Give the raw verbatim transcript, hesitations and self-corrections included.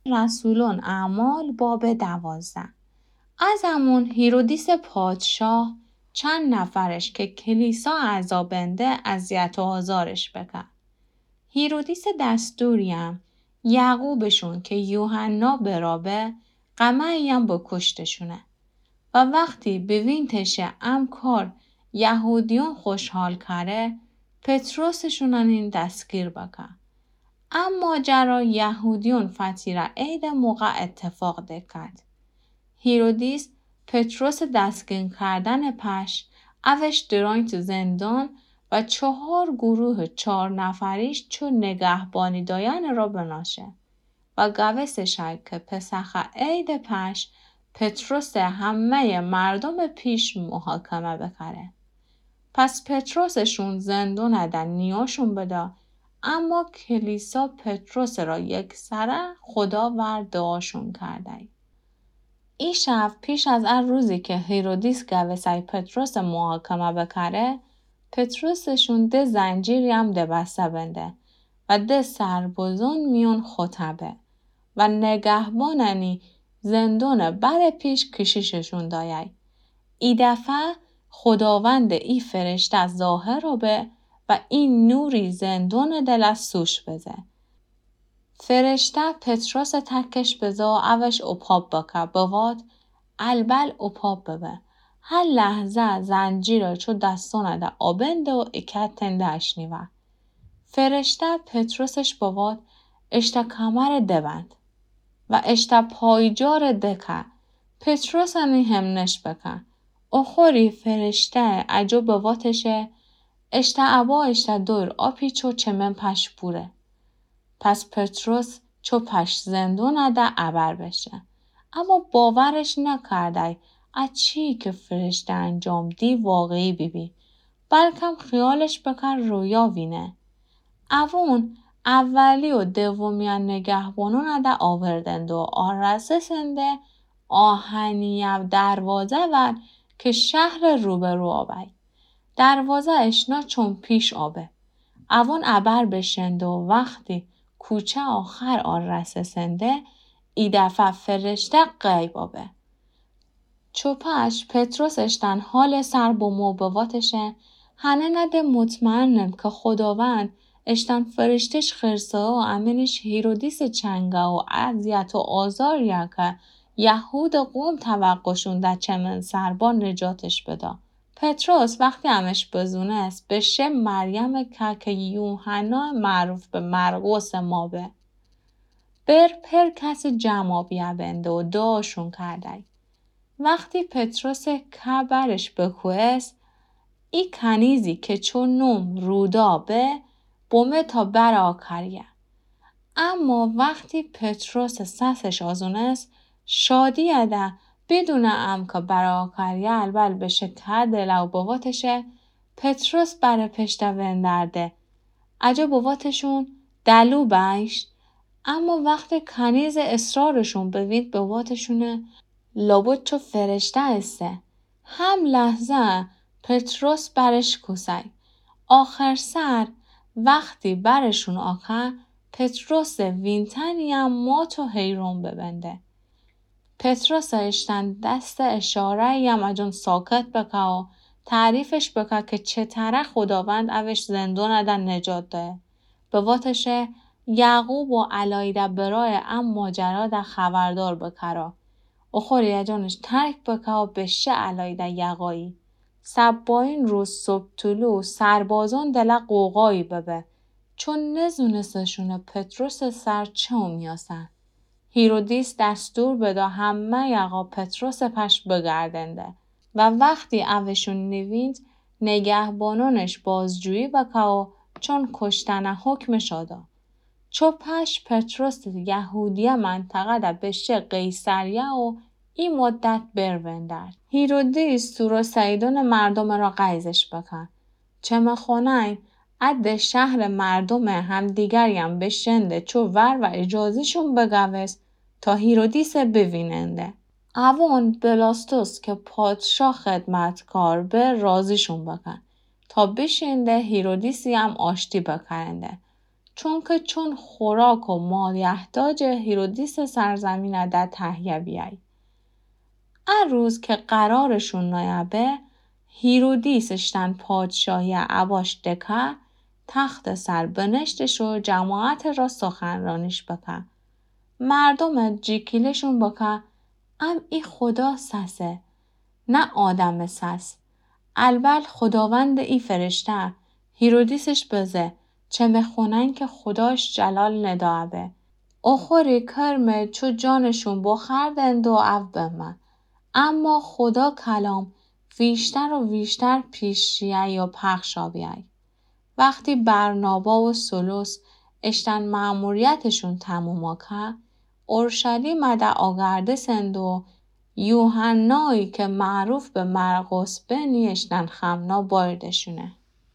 رسولان اعمال باب دوازده. از همون هیرودیس پادشاه چند نفرش که کلیسا عذابنده اذیت و آزارش بکن. هیرودیس دستوریم یعقوبشون که یوحنا برابه قمعیم با کشتشونه و وقتی به وینتشه ام کار یهودیون خوشحال کره پتروسشونن این دستگیر بکن. اما جرا یهودیون فتیره عید موقع اتفاق دکد. هیرودیس پتروس دستگیر کردن پش اوش دران تو زندان و چهار گروه چهار نفریش چون نگهبانی داین را بناشه و گوستشای که پسخ عید پش پتروس همه مردم پیش محاکمه بکره. پس پتروسشون زندون ادن نیاشون بده اما کلیسا پتروس را یک سره خدا ور دعاشون کرده. این شب پیش از ان روزی که هیرودیس گوسای پتروس محاکمه بکره پتروسشون ده زنجیری هم ده بسته بنده و ده سربازون میون خطبه و نگهباننی زندون بر پیش کشیششون دایه. ای دفعه خداوند ای فرشته ظاهر رو به و این نوری زندون دل از سوش بزه. فرشته پتروس تکش بزا اوش اپاب بکه بواد البل اپاب ببه. هر لحظه زنجیر چو دستانه ده آبنده و اکتنده اشنیوه. فرشته پتروسش بواد اشتا کمر دبند و اشتا پایجار دکه. پتروس همی همنش بکن. اخوری فرشته اجو بواتشه اشتا عبا اشتا دور آپی چو چمن پش بوره. پس پتروس چو پش زندون ده عبر بشه. اما باورش نکرده از چی که فرشته انجام دی واقعی بی بی. بلکم خیالش بکر رویا وینه. اوون اولی و دومی نگهبانون ده آوردند و آرسه سنده آهنیو دروازه ور که شهر روبرو آبی. دروازه اشنا چون پیش آبه. اوون عبر بشند و وقتی کوچه آخر آرسه سنده ای دفعه فرشته غیب آبه. چوپش پتروس اشتن حال سر با موبواتشه هنه نده مطمئنم که خداوند اشتن فرشتش خرسه و امینش هیرودیس چنگه و اذیت و آزار یا که یهود قوم توقعشون در چمن سربان نجاتش بده. پتروس وقتی همش بزونه است به شم مریم که که یوحنا معروف به مرقس ما به. بر پر کسی جمع بیابنده و دعاشون کرده. وقتی پتروس کبرش بکوست ای کنیزی که چون نوم رودا به بومه تا بر آکریه. اما وقتی پتروس سسش آزونست شادی اده بدون ام که بر آکریه البل بشه که دلو بواتشه پتروس بر پشت وندرده. اجا بواتشون دلو بیش اما وقتی کنیز اصرارشون بوید بواتشونه لابد چو فرشته استه. هم لحظه پتروس برش کسی. آخر سر وقتی برشون آخه پتروس وینتنی هم مات و حیرون ببنده. پتروس اشتن دست اشاره یم اجون ساکت بکه و تعریفش بکه که چطره خداوند اوش زندون ادن نجات ده. به واتشه یعقوب و علایده برای ام ماجرا ده خبردار بکره. اخوری اجانش ترک بکه و بشه علایده یقایی. سباین روز صبح طلوع سربازان دل قوقایی ببه. چون نزونستشون پتروس سر چه میاسن. هیرودیس دستور بده همه یقا پتروس پش بگردنده و وقتی اوشون نویند نگهبانانش بازجویی بکه و چون کشتن حکم شده. چو پش پتروس یهودیه منطقه ده بشه قیصریه و این مدت بروندرد. هیرودیس تو سیدون مردم را قیزش بکن. چه مخونه عد شهر مردم هم دیگریم بشنده چو ور و اجازهشون بگوست تا هیرودیس ببیننده. اوون بلاستوس که پادشاه خدمتکار به رازیشون بکن تا بشنده هیرودیسی هم آشتی بکرنده. چون که چون خوراک و مایحتاج هیرودیس سرزمین در تهیه بیای. ار روز که قرارشون نایبه هیرودیس اشتن پادشاهی عباش دکه تخت سر بنشتش و جماعت را سخنرانیش بکه. مردم جیکیلشون بکه ام ای خدا سسه نه آدم سس. البل خداوند ای فرشته هیرودیسش بزه چه مخونن که خداش جلال ندابه. اخوری کرمه چو جانشون بخردند و او بمه. اما خدا کلام ویشتر و ویشتر پیش شیعی و پخشا بیای. وقتی برنابا و سلوس اشتن مأموریتشون تموم که اورشلیم ده آگرده سند و یوحنایی که معروف به مرقس بنی اشتن خمنا باردشونه.